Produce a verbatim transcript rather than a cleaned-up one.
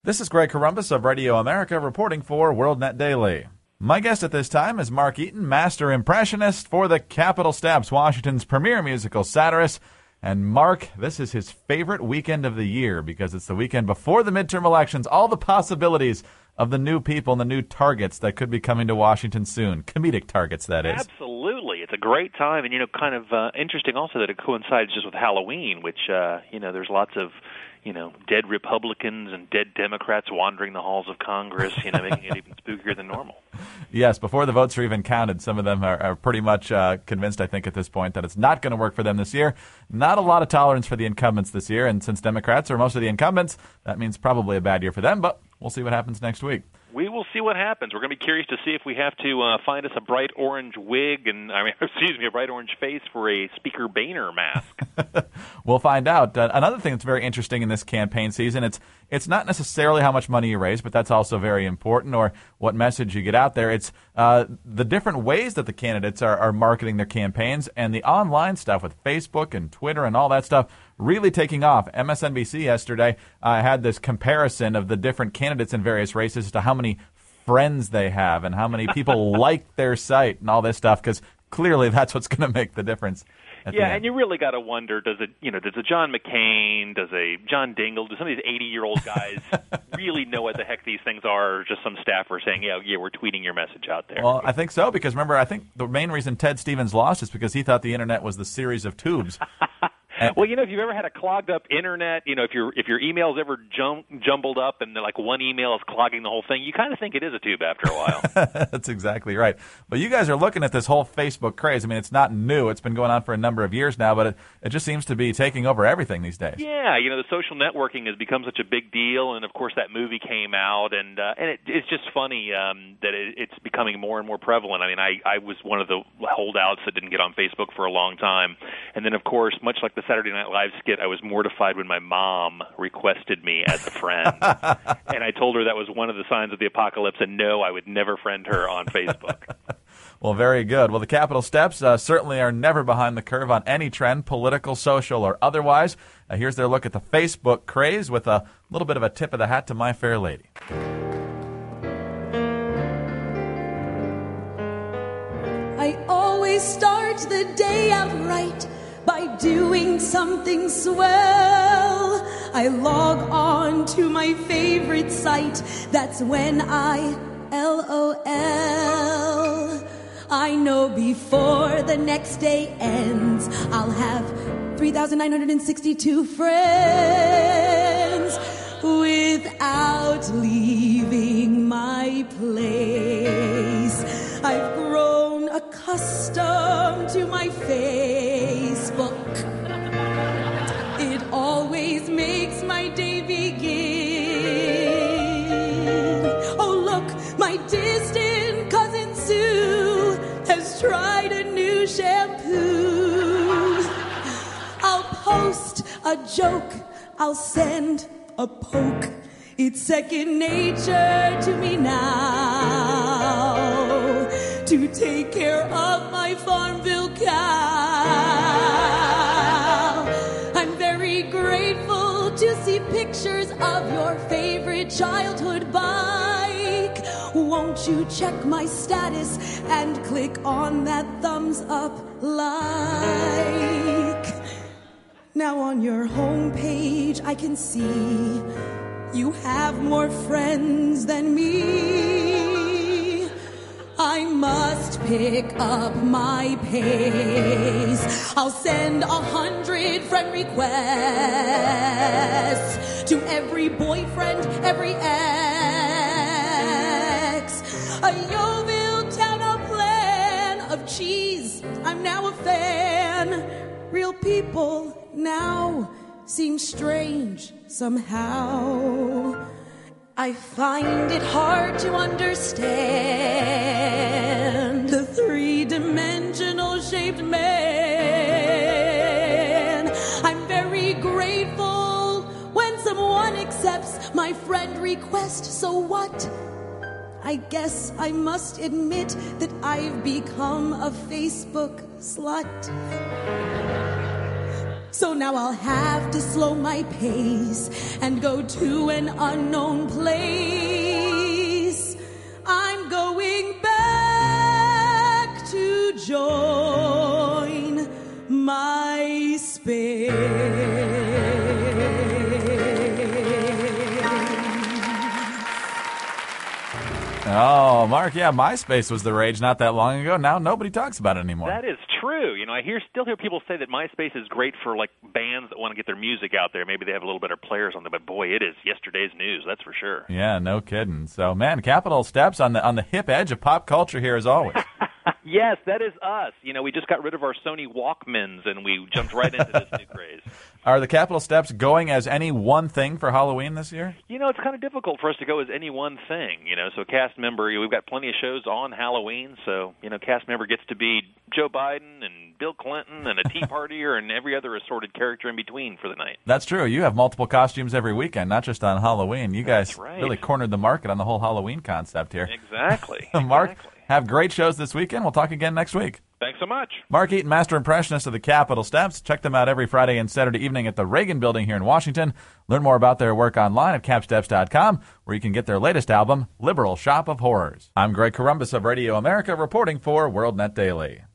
This is Greg Corombos of Radio America reporting for WorldNet Daily. My guest at this time is Mark Eaton, master impressionist for the Capitol Steps, Washington's premier musical satirist. And Mark, this is his favorite weekend of the year because it's the weekend before the midterm elections, all the possibilities of the new people and the new targets that could be coming to Washington soon. Comedic targets, that is. Absolutely. It's a great time, and, you know, kind of uh, interesting also that it coincides just with Halloween, which, uh, you know, there's lots of, you know, dead Republicans and dead Democrats wandering the halls of Congress, you know, making it even spookier than normal. Yes, before the votes are even counted, some of them are, are pretty much uh, convinced, I think, at this point that it's not going to work for them this year. Not a lot of tolerance for the incumbents this year, and since Democrats are most of the incumbents, that means probably a bad year for them, but we'll see what happens next week. We will see what happens. We're going to be curious to see if we have to uh, find us a bright orange wig and, I mean, excuse me, a bright orange face for a Speaker Boehner mask. We'll find out. Uh, another thing that's very interesting in this campaign season, it's it's not necessarily how much money you raise, but that's also very important, or what message you get out there. It's uh, the different ways that the candidates are, are marketing their campaigns, and the online stuff with Facebook and Twitter and all that stuff really taking off. M S N B C yesterday uh, had this comparison of the different candidates in various races as to how many friends they have and how many people like their site and all this stuff, because clearly that's what's going to make the difference. Yeah, and you really got to wonder, does it, you know, does a John McCain, does a John Dingell, do some of these eighty-year-old guys really know what the heck these things are, or just some staffer saying, yeah, yeah, we're tweeting your message out there? Well, I think so, because remember, I think the main reason Ted Stevens lost is because he thought the Internet was the series of tubes. Well, you know, if you've ever had a clogged up internet, you know, if your if your email's ever jum- jumbled up and like one email is clogging the whole thing, you kind of think it is a tube after a while. That's exactly right. But you guys are looking at this whole Facebook craze. I mean, it's not new. It's been going on for a number of years now, but it, it just seems to be taking over everything these days. Yeah, you know, the social networking has become such a big deal, and of course that movie came out, and uh, and it, it's just funny um, that it, it's becoming more and more prevalent. I mean, I, I was one of the holdouts that didn't get on Facebook for a long time, and then of course, much like the Saturday Night Live skit, I was mortified when my mom requested me as a friend. And I told her that was one of the signs of the apocalypse, and no, I would never friend her on Facebook. Well, very good. Well, the Capitol Steps uh, certainly are never behind the curve on any trend, political, social, or otherwise. Uh, here's their look at the Facebook craze with a little bit of a tip of the hat to My Fair Lady. I always start the day out right by doing something swell. I log on to my favorite site. That's when I LOL. I know before the next day ends, I'll have three thousand nine hundred sixty-two friends without leaving my place. I've grown accustomed to my Facebook. It always makes my day begin. Oh, look, my distant cousin Sue has tried a new shampoo. I'll post a joke, I'll send a poke. It's second nature to me now to take care of my Farmville cow. I'm very grateful to see pictures of your favorite childhood bike. Won't you check my status and click on that thumbs up like? Now on your homepage I can see you have more friends than me. I must pick up my pace. I'll send a hundred friend requests to every boyfriend, every ex. A Yeovil town a plan of cheese. I'm now a fan. Real people now seem strange somehow. I find it hard to understand the three-dimensional shaped man. I'm very grateful when someone accepts my friend request. So what? I guess I must admit that I've become a Facebook slut. So now I'll have to slow my pace and go to an unknown place. I'm going back to join MySpace. Oh, Mark, yeah, MySpace was the rage not that long ago. Now nobody talks about it anymore. That is true. You know, I hear still hear people say that MySpace is great for like bands that want to get their music out there. Maybe they have a little better players on there, but boy, it is yesterday's news. That's for sure. Yeah, no kidding. So, man, Capitol Steps on the on the hip edge of pop culture here as always. Yes, that is us. You know, we just got rid of our Sony Walkmans and we jumped right into this new craze. Are the Capitol Steps going as any one thing for Halloween this year? You know, it's kind of difficult for us to go as any one thing. You know, so cast member, we've got plenty of shows on Halloween. So, you know, cast member gets to be Joe Biden and Bill Clinton and a Tea Partier and every other assorted character in between for the night. That's true. You have multiple costumes every weekend, not just on Halloween. You guys That's right. really cornered the market on the whole Halloween concept here. Exactly. Mark, exactly. have great shows this weekend. We'll talk again next week. Thanks so much. Mark Eaton, Master Impressionist of the Capitol Steps. Check them out every Friday and Saturday evening at the Reagan Building here in Washington. Learn more about their work online at capsteps dot com, where you can get their latest album, Liberal Shop of Horrors. I'm Greg Columbus of Radio America, reporting for WorldNet Daily.